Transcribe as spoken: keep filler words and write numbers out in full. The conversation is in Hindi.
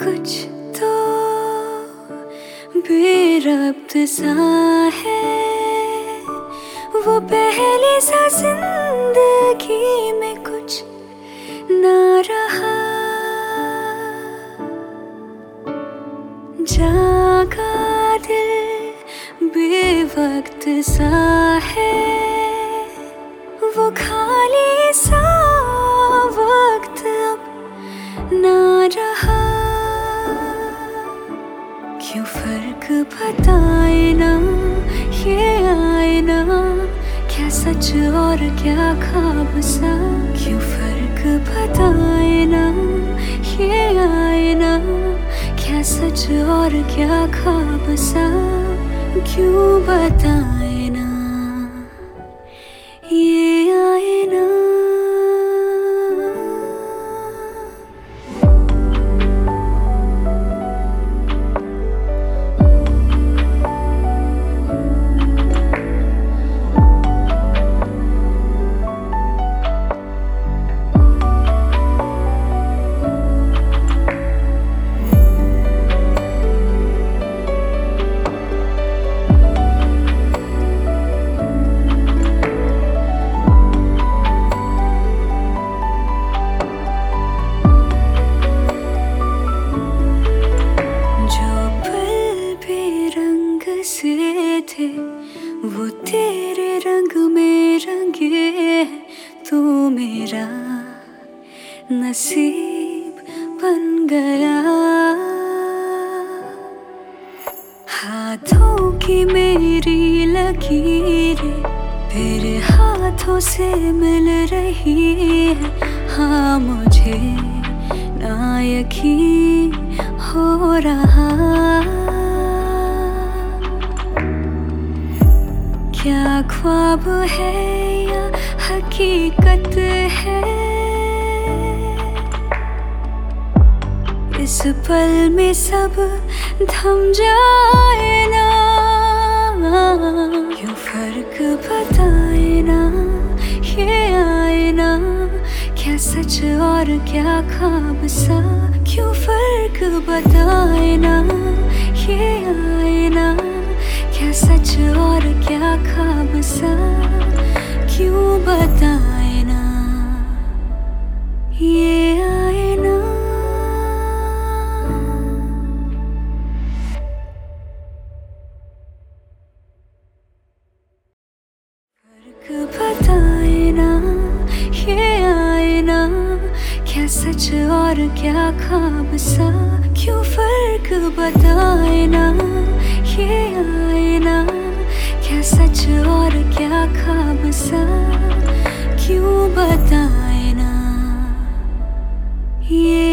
कुछ तो बेरब्त सा है, वो पहले सा जिंदगी में कुछ ना रहा। जागा दिल बेवक्त सा है, वो खाली सा वक्त अब ना रहा। क्यों फर्क बताए ना ये आईना, क्या सच और क्या ख्वाब सा। क्यों फर्क बताए ना ये आईना, क्या सच और क्या ख्वाब सा। क्यों बताए ना ये आईना। से थे वो तेरे रंग में रंगे, तू मेरा नसीब बन गया। हाथों की मेरी लकीरें तेरे हाथों से मिल रही है। हाँ मुझे ना यकीन हो रहा, क्या ख्वाब है या हकीकत है। इस पल में सब थम जाए ना, क्यों फर्क बताए ना ये आईना, क्या सच और क्या ख्वाब सा। क्यों फर्क बताए ना ये आईना, क्या सच और क्या ख्वाब सा। क्यों बताए ना ये आईना। फर्क बताए ना ये आईना, क्या सच और क्या ख्वाब सा। क्यों फर्क बताए ना ये आईना, क्या सच और क्या ख्वाब सा। क्यों बताए ना ये